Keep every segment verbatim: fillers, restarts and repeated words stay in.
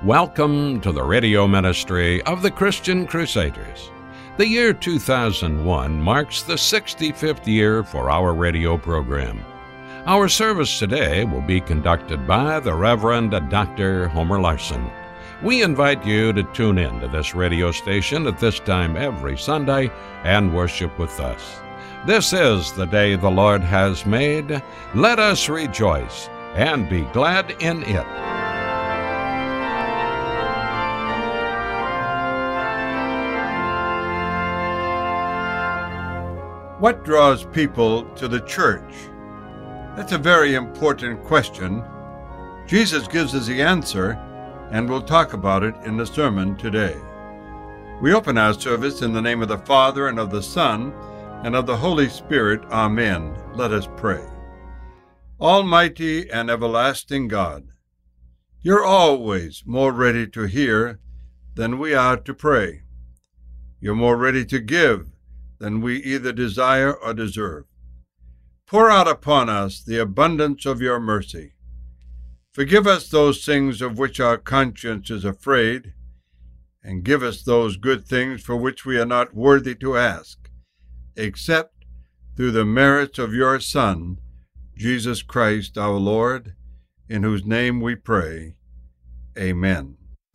Welcome to the radio ministry of the Christian Crusaders. The year two thousand one marks the sixty-fifth year for our radio program. Our service today will be conducted by the Reverend Doctor Homer Larson. We invite you to tune in to this radio station at this time every Sunday and worship with us. This is the day the Lord has made. Let us rejoice and be glad in it. What draws people to the church? That's a very important question. Jesus gives us the answer, and we'll talk about it in the sermon today. We open our service in the name of the Father, and of the Son, and of the Holy Spirit. Amen. Let us pray. Almighty and everlasting God, you're always more ready to hear than we are to pray. You're more ready to give than we either desire or deserve. Pour out upon us the abundance of your mercy. Forgive us those things of which our conscience is afraid, and give us those good things for which we are not worthy to ask, except through the merits of your Son, Jesus Christ our Lord, in whose name we pray. Amen.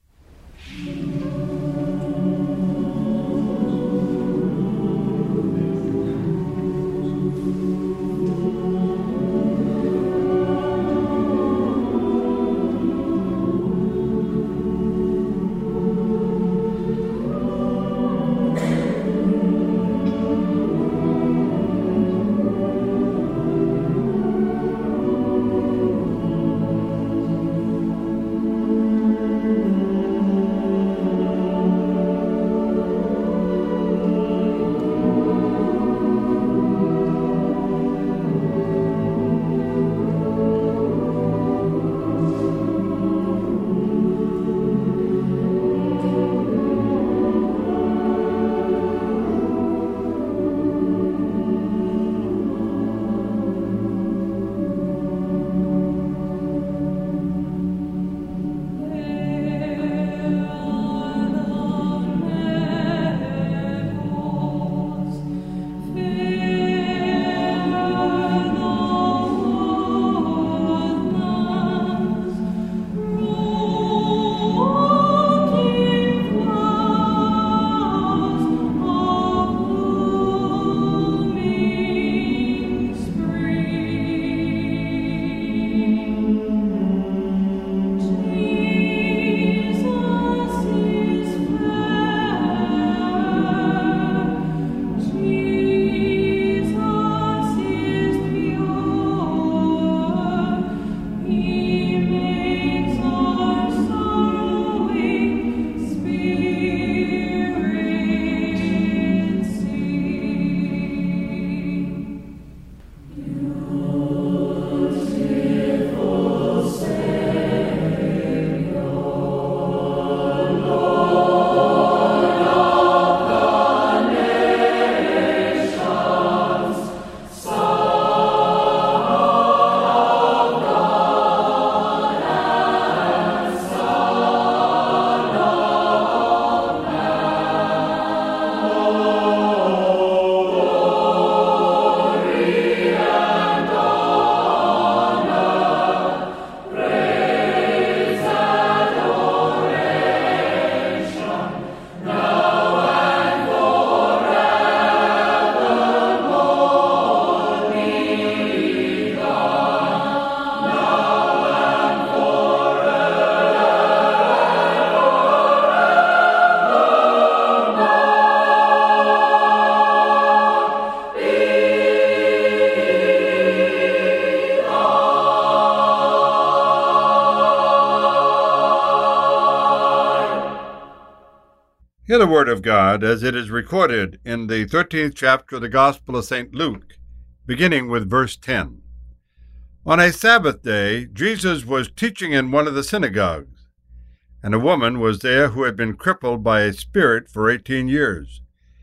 Hear the word of God as it is recorded in the thirteenth chapter of the Gospel of Saint Luke, beginning with verse ten. On a Sabbath day, Jesus was teaching in one of the synagogues, and a woman was there who had been crippled by a spirit for eighteen years.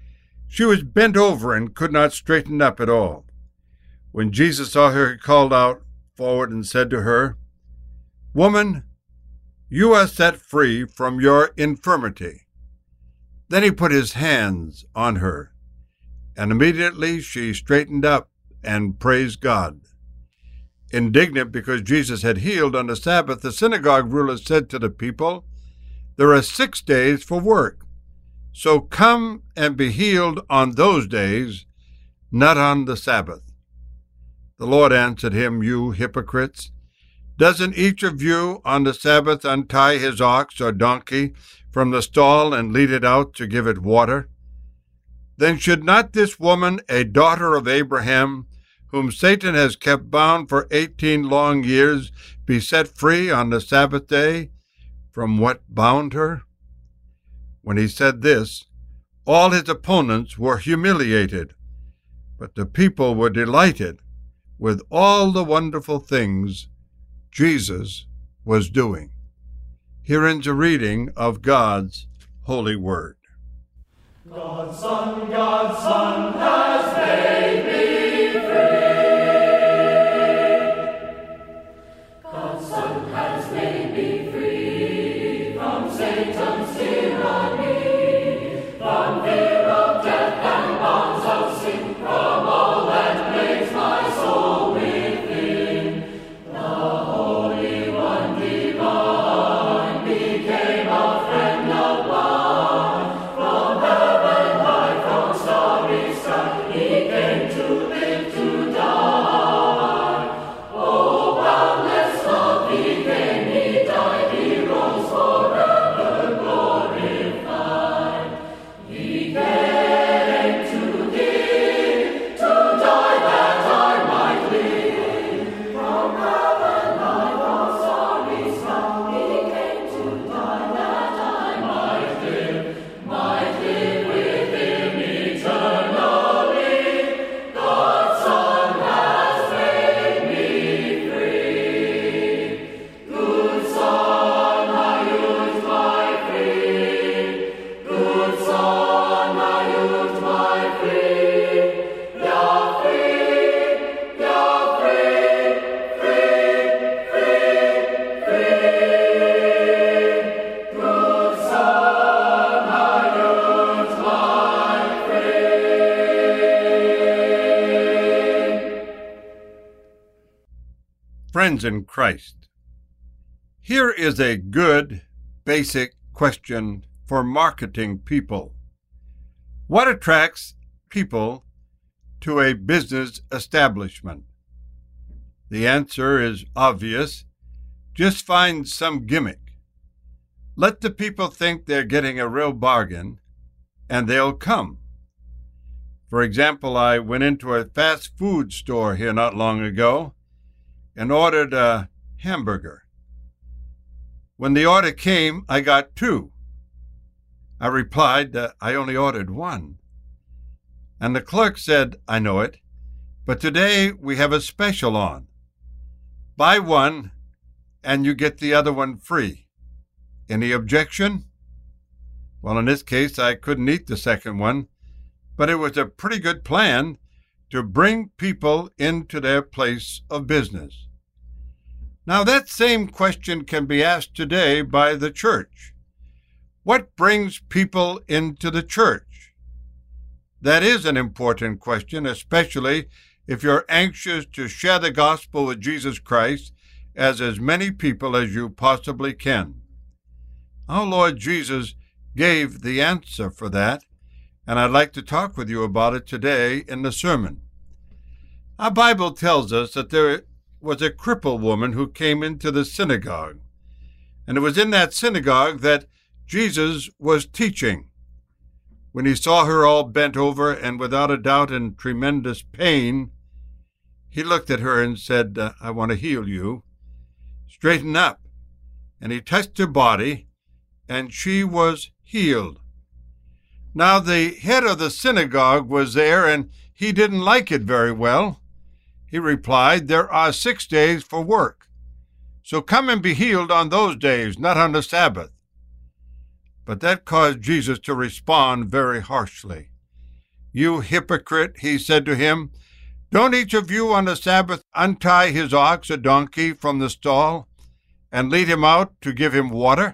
She was bent over and could not straighten up at all. When Jesus saw her, he called out forward and said to her, "Woman, You are set free from your infirmity." Then he put his hands on her, and immediately she straightened up and praised God. Indignant because Jesus had healed on the Sabbath, the synagogue ruler said to the people, "There are six days for work, so come and be healed on those days, not on the Sabbath." The Lord answered him, "You hypocrites! Doesn't each of you on the Sabbath untie his ox or donkey from the stall and lead it out to give it water? Then should not this woman, a daughter of Abraham, whom Satan has kept bound for eighteen long years, be set free on the Sabbath day from what bound her?" When he said this, all his opponents were humiliated, but the people were delighted with all the wonderful things Jesus was doing. Here ends a reading of God's holy word. God's Son, God's Son has made me free. God's Son has made me free from Satan's tyranny, from fear of death and bonds of sin, from all that makes my soul within. The Holy One divine became a friend of mine. From heaven high, from starry sky, he came to live, to die. Oh, boundless love he came, he died, he rose forever glorified. He came to give, to die that I might live. From heaven high, from starry sky, he came to die that I might live, might live with him eternally. God's Son has made me free. Good Son, I use my free. Good Son, I use my free. You're free, you're free, free, free, free. Good Son, I use my free. Friends in Christ, here is a good, basic question for marketing people. What attracts people to a business establishment? The answer is obvious. Just find some gimmick. Let the people think they're getting a real bargain, and they'll come. For example, I went into a fast food store here not long ago and ordered a hamburger. When the order came, I got two. I replied that I only ordered one. And the clerk said, "I know it, but today we have a special on. Buy one and you get the other one free. Any objection?" Well, in this case, I couldn't eat the second one, but it was a pretty good plan to bring people into their place of business. Now, that same question can be asked today by the church. What brings people into the church? That is an important question, especially if you're anxious to share the gospel with Jesus Christ as as many people as you possibly can. Our Lord Jesus gave the answer for that, and I'd like to talk with you about it today in the sermon. Our Bible tells us that there was a crippled woman who came into the synagogue, and it was in that synagogue that Jesus was teaching. When he saw her all bent over and without a doubt in tremendous pain, he looked at her and said, uh, "I want to heal you. Straighten up." And he touched her body, and she was healed. Now the head of the synagogue was there, and he didn't like it very well. He replied, "There are six days for work, so come and be healed on those days, not on the Sabbath." But that caused Jesus to respond very harshly. "You hypocrite," he said to him, "don't each of you on the Sabbath untie his ox or donkey from the stall and lead him out to give him water?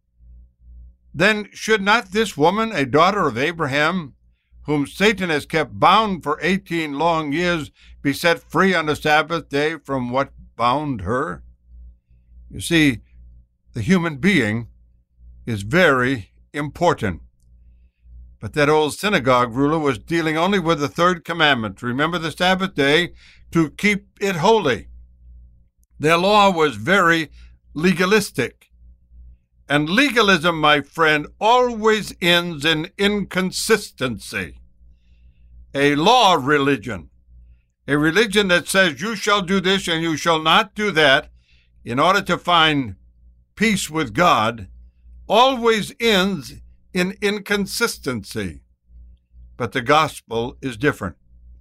Then should not this woman, a daughter of Abraham, whom Satan has kept bound for eighteen long years, be set free on the Sabbath day from what bound her? You see, the human being is very important. But that old synagogue ruler was dealing only with the third commandment, remember the Sabbath day, to keep it holy. Their law was very legalistic. And legalism, my friend, always ends in inconsistency. A law religion, a religion that says you shall do this and you shall not do that in order to find peace with God, always ends in inconsistency. But the gospel is different.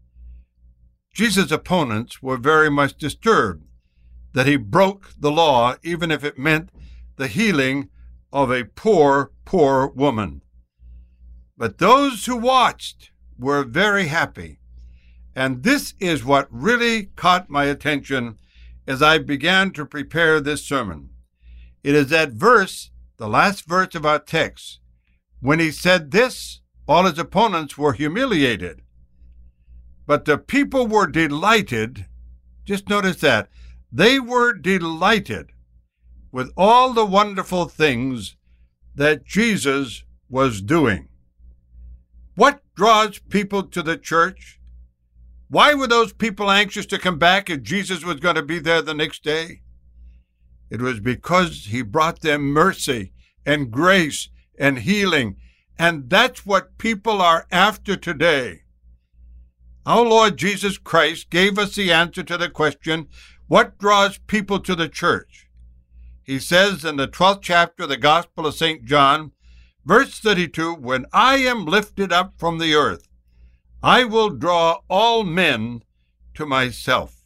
Jesus' opponents were very much disturbed that he broke the law, even if it meant the healing of a poor, poor woman. But those who watched were very happy. And this is what really caught my attention as I began to prepare this sermon. It is that verse, the last verse of our text. When he said this, all his opponents were humiliated. But the people were delighted. Just notice that. They were delighted with all the wonderful things that Jesus was doing. What draws people to the church? Why were those people anxious to come back if Jesus was going to be there the next day? It was because he brought them mercy and grace and healing, and that's what people are after today. Our Lord Jesus Christ gave us the answer to the question, what draws people to the church? He says in the twelfth chapter of the Gospel of Saint John, verse thirty-two, when I am lifted up from the earth, I will draw all men to myself.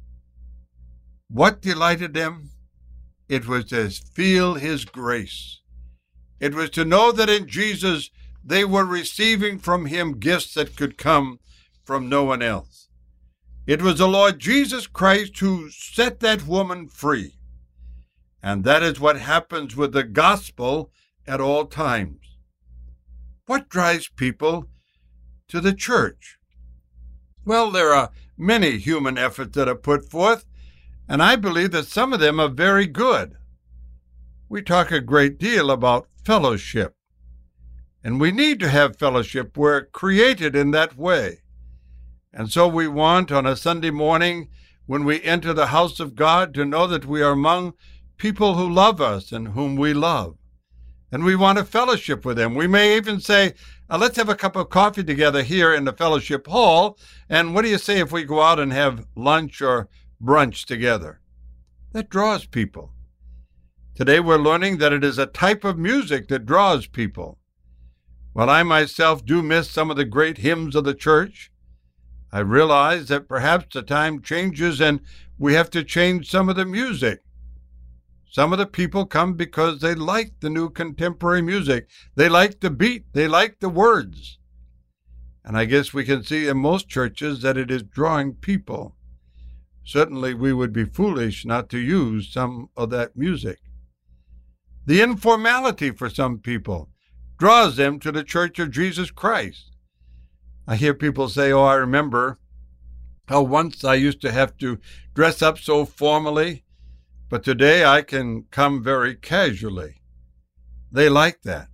What delighted them? It was to feel his grace. It was to know that in Jesus they were receiving from him gifts that could come from no one else. It was the Lord Jesus Christ who set that woman free. And that is what happens with the gospel at all times. What drives people to the church? Well, there are many human efforts that are put forth, and I believe that some of them are very good. We talk a great deal about fellowship, and we need to have fellowship. We're created in that way. And so we want on a Sunday morning when we enter the house of God to know that we are among people who love us and whom we love. And we want to fellowship with them. We may even say, uh, let's have a cup of coffee together here in the fellowship hall, and what do you say if we go out and have lunch or brunch together? That draws people. Today we're learning that it is a type of music that draws people. While I myself do miss some of the great hymns of the church, I realize that perhaps the time changes and we have to change some of the music. Some of the people come because they like the new contemporary music. They like the beat. They like the words. And I guess we can see in most churches that it is drawing people. Certainly we would be foolish not to use some of that music. The informality for some people draws them to the Church of Jesus Christ. I hear people say, oh, I remember how once I used to have to dress up so formally, but today I can come very casually. They like that.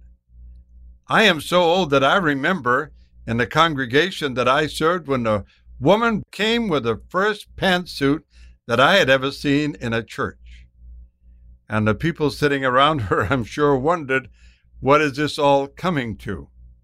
I am so old that I remember in the congregation that I served when the woman came with the first pantsuit that I had ever seen in a church. And the people sitting around her, I'm sure, wondered, what is this all coming to?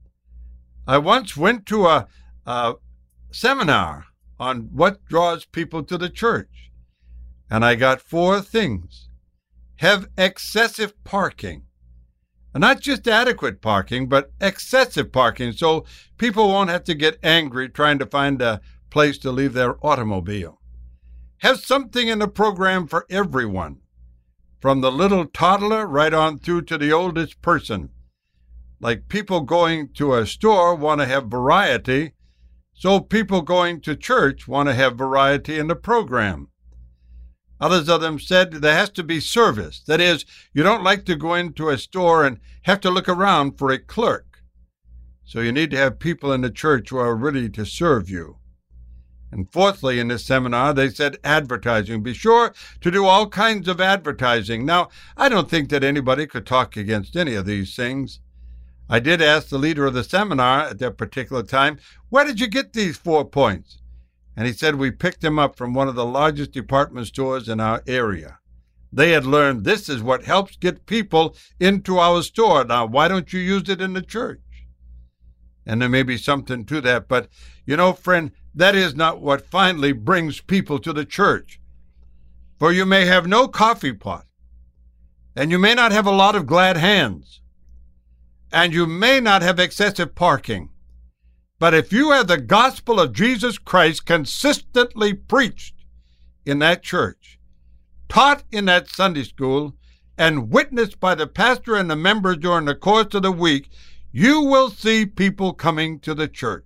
I once went to a, a seminar on what draws people to the church, and I got four things. Have excessive parking. Not just adequate parking, but excessive parking, so people won't have to get angry trying to find a place to leave their automobile. Have something in the program for everyone, from the little toddler right on through to the oldest person. Like people going to a store want to have variety, so people going to church want to have variety in the program. Others of them said there has to be service. That is, you don't like to go into a store and have to look around for a clerk. So you need to have people in the church who are ready to serve you. And fourthly, in this seminar, they said advertising. Be sure to do all kinds of advertising. Now, I don't think that anybody could talk against any of these things. I did ask the leader of the seminar at that particular time, where did you get these four points? And he said, we picked them up from one of the largest department stores in our area. They had learned this is what helps get people into our store. Now, why don't you use it in the church? And there may be something to that, but you know, friend, that is not what finally brings people to the church. For you may have no coffee pot, and you may not have a lot of glad hands, and you may not have excessive parking. But if you have the gospel of Jesus Christ consistently preached in that church, taught in that Sunday school, and witnessed by the pastor and the members during the course of the week, you will see people coming to the church.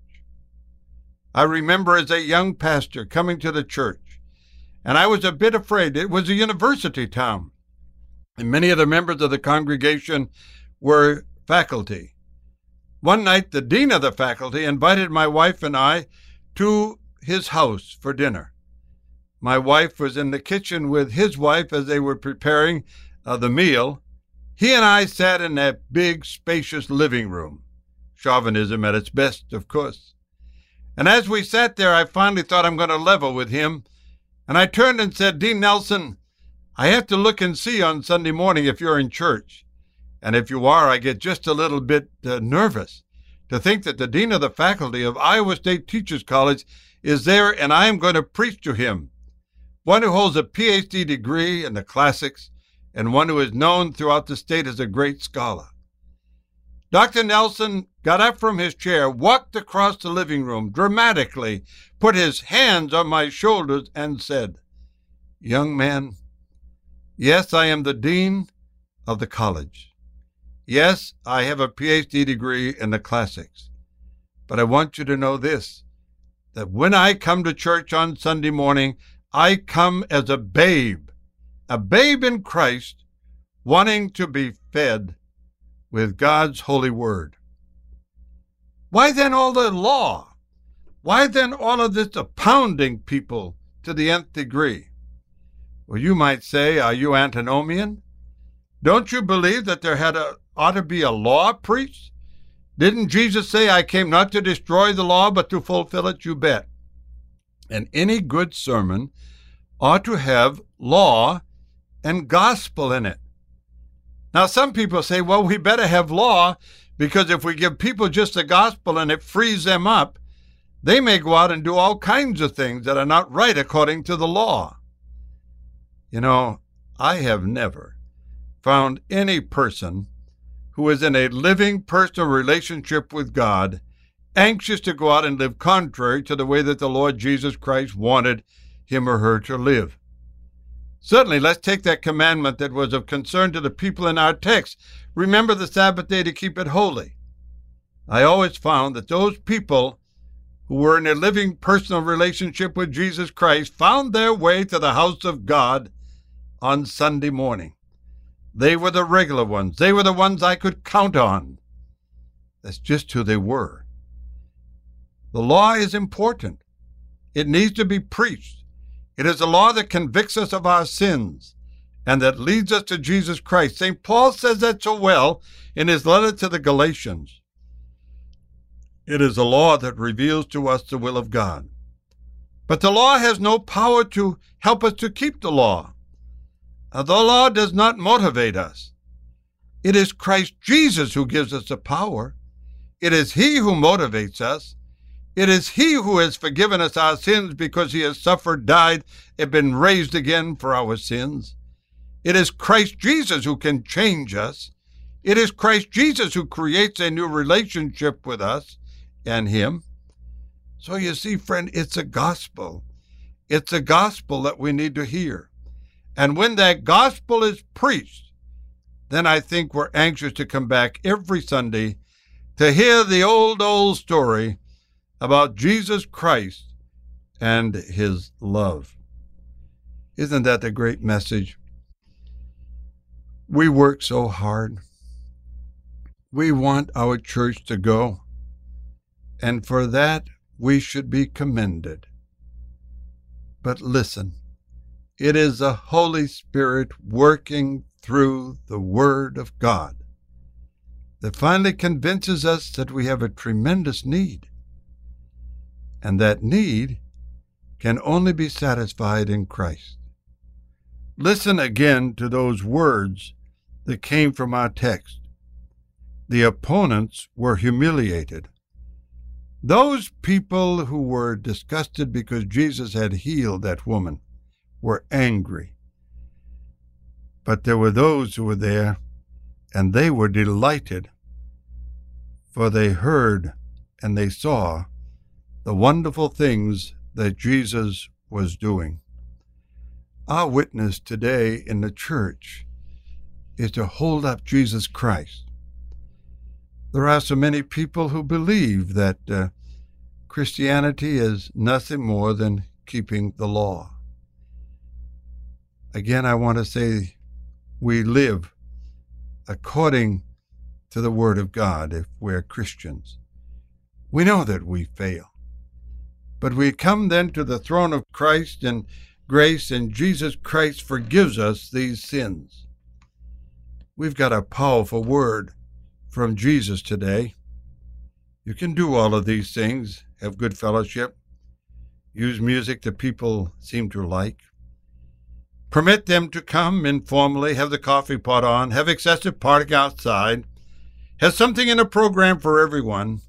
I remember as a young pastor coming to the church, and I was a bit afraid. It was a university town, and many of the members of the congregation were faculty. One night, the dean of the faculty invited my wife and I to his house for dinner. My wife was in the kitchen with his wife as they were preparing uh, the meal. He and I sat in that big, spacious living room. Chauvinism at its best, of course. And as we sat there, I finally thought I'm going to level with him. And I turned and said, Dean Nelson, I have to look and see on Sunday morning if you're in church. And if you are, I get just a little bit uh, nervous to think that the dean of the faculty of Iowa State Teachers College is there and I am going to preach to him. One who holds a P H D degree in the classics and one who is known throughout the state as a great scholar. Doctor Nelson got up from his chair, walked across the living room dramatically, put his hands on my shoulders, and said, Young man, yes, I am the dean of the college. Yes, I have a P H D degree in the classics. But I want you to know this, that when I come to church on Sunday morning, I come as a babe, a babe in Christ, wanting to be fed with God's holy word. Why then all the law? Why then all of this pounding people to the nth degree? Well, you might say, are you antinomian? Don't you believe that there had a, ought to be a law preached? Didn't Jesus say, I came not to destroy the law, but to fulfill it? You bet. And any good sermon ought to have law and gospel in it. Now, some people say, well, we better have law because if we give people just the gospel and it frees them up, they may go out and do all kinds of things that are not right according to the law. You know, I have never found any person who is in a living personal relationship with God anxious to go out and live contrary to the way that the Lord Jesus Christ wanted him or her to live. Certainly, let's take that commandment that was of concern to the people in our text. Remember the Sabbath day to keep it holy. I always found that those people who were in a living personal relationship with Jesus Christ found their way to the house of God on Sunday morning. They were the regular ones. They were the ones I could count on. That's just who they were. The law is important. It needs to be preached. It is a law that convicts us of our sins and that leads us to Jesus Christ. Saint Paul says that so well in his letter to the Galatians. It is a law that reveals to us the will of God. But the law has no power to help us to keep the law. The law does not motivate us. It is Christ Jesus who gives us the power. It is he who motivates us. It is he who has forgiven us our sins because he has suffered, died, and been raised again for our sins. It is Christ Jesus who can change us. It is Christ Jesus who creates a new relationship with us and him. So you see, friend, it's a gospel. It's a gospel that we need to hear. And when that gospel is preached, then I think we're anxious to come back every Sunday to hear the old, old story about Jesus Christ and his love. Isn't that a great message? We work so hard. We want our church to go, and for that we should be commended. But listen, it is the Holy Spirit working through the Word of God that finally convinces us that we have a tremendous need, and that need can only be satisfied in Christ. Listen again to those words that came from our text. The opponents were humiliated. Those people who were disgusted because Jesus had healed that woman were angry. But there were those who were there, and they were delighted, for they heard and they saw the wonderful things that Jesus was doing. Our witness today in the church is to hold up Jesus Christ. There are so many people who believe that uh, Christianity is nothing more than keeping the law. Again, I want to say we live according to the Word of God if we're Christians. We know that we fail, but we come then to the throne of Christ and grace, and Jesus Christ forgives us these sins. We've got a powerful word from Jesus today. You can do all of these things, have good fellowship, use music that people seem to like, permit them to come informally, have the coffee pot on, have excessive parking outside, have something in a program for everyone.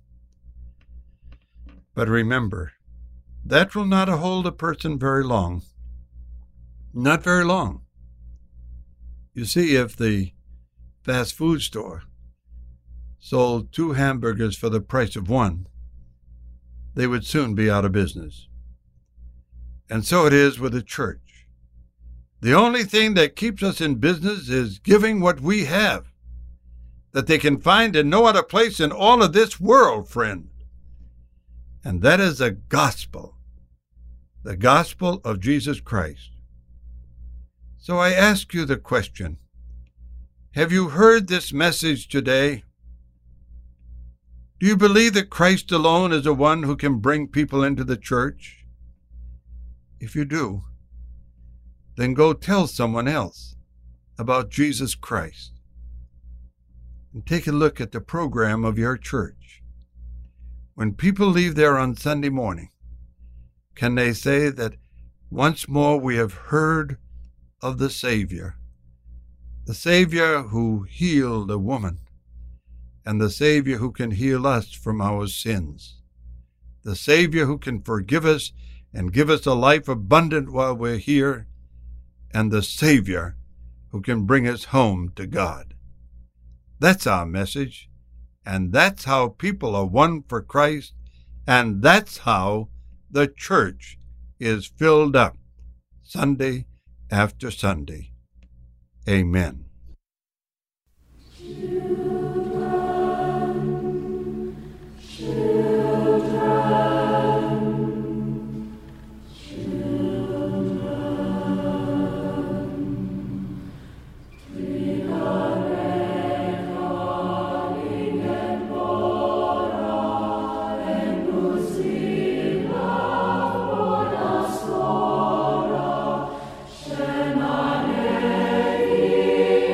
But remember, that will not hold a person very long. Not very long. You see, if the fast food store sold two hamburgers for the price of one, they would soon be out of business. And so it is with the church. The only thing that keeps us in business is giving what we have, that they can find in no other place in all of this world, friend. And that is the gospel, the gospel of Jesus Christ. So I ask you the question, have you heard this message today? Do you believe that Christ alone is the one who can bring people into the church? If you do, then go tell someone else about Jesus Christ. And take a look at the program of your church. When people leave there on Sunday morning, can they say that once more we have heard of the Savior, the Savior who healed a woman, and the Savior who can heal us from our sins, the Savior who can forgive us and give us a life abundant while we're here, and the Savior who can bring us home to God. That's our message, and that's how people are won for Christ, and that's how the church is filled up Sunday after Sunday. Amen. Shema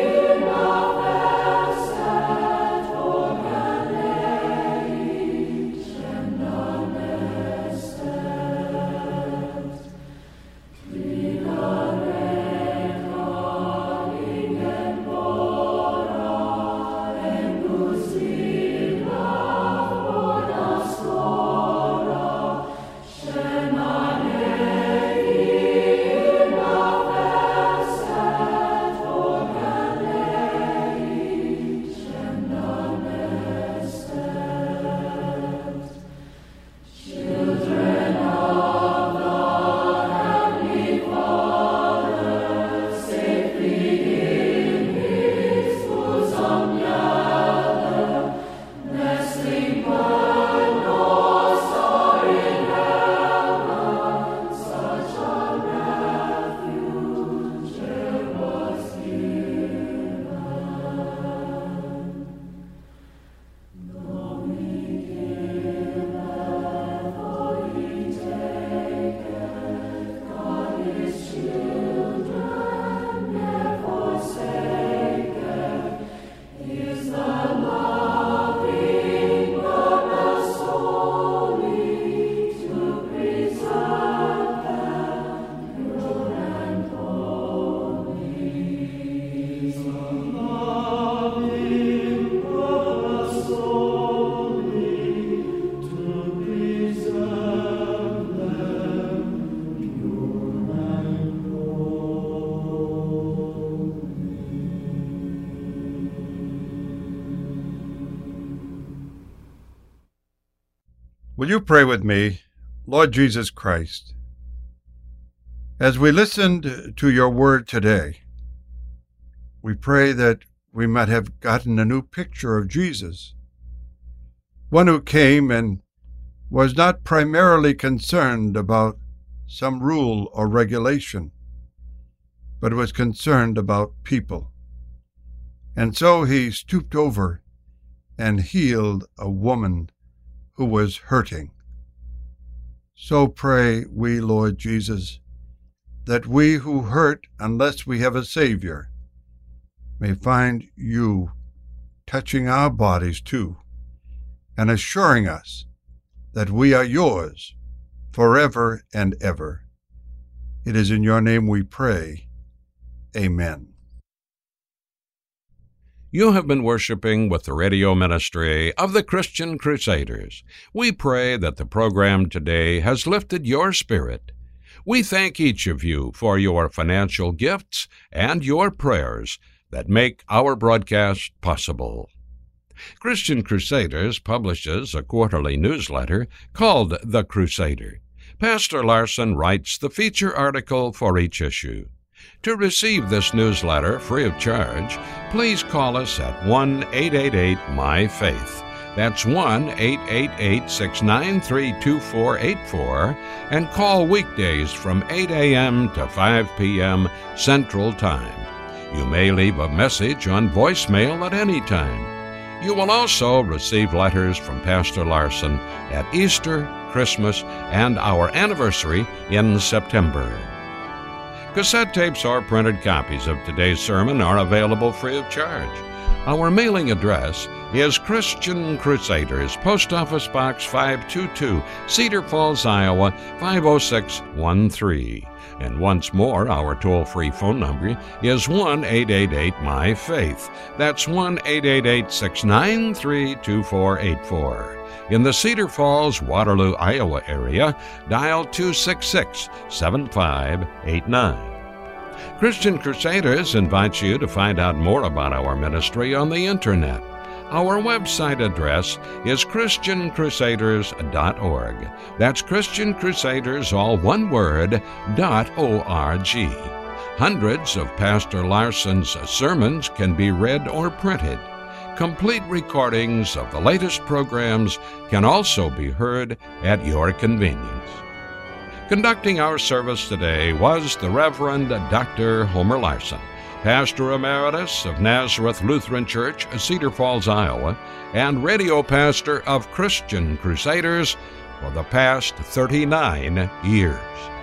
Will you pray with me? Lord Jesus Christ, as we listened to your word today, we pray that we might have gotten a new picture of Jesus, one who came and was not primarily concerned about some rule or regulation, but was concerned about people. And so he stooped over and healed a woman who was hurting. So pray we, Lord Jesus, that we who hurt unless we have a Savior may find you touching our bodies too, and assuring us that we are yours forever and ever. It is in your name we pray. Amen. You have been worshiping with the radio ministry of the Christian Crusaders. We pray that the program today has lifted your spirit. We thank each of you for your financial gifts and your prayers that make our broadcast possible. Christian Crusaders publishes a quarterly newsletter called The Crusader. Pastor Larson writes the feature article for each issue. To receive this newsletter free of charge, please call us at one eight eight eight M Y Faith. That's one eight eight eight, six nine three, two four eight four, and call weekdays from eight a.m. to five p.m. Central Time. You may leave a message on voicemail at any time. You will also receive letters from Pastor Larson at Easter, Christmas, and our anniversary in September. Cassette tapes or printed copies of today's sermon are available free of charge. Our mailing address is Christian Crusaders, Post Office Box five two two, Cedar Falls, Iowa, five oh six one three. And once more, our toll-free phone number is one eight eight eight M Y Faith. That's one eight eight eight, six nine three, two four eight four. In the Cedar Falls, Waterloo, Iowa area, dial two six six, seven five eight nine. Christian Crusaders invites you to find out more about our ministry on the Internet. Our website address is Christian Crusaders dot org. That's Christian Crusaders, all one word, dot O R G. Hundreds of Pastor Larson's sermons can be read or printed. Complete recordings of the latest programs can also be heard at your convenience. Conducting our service today was the Reverend Doctor Homer Larson, Pastor Emeritus of Nazareth Lutheran Church, Cedar Falls, Iowa, and radio pastor of Christian Crusaders for the past thirty-nine years.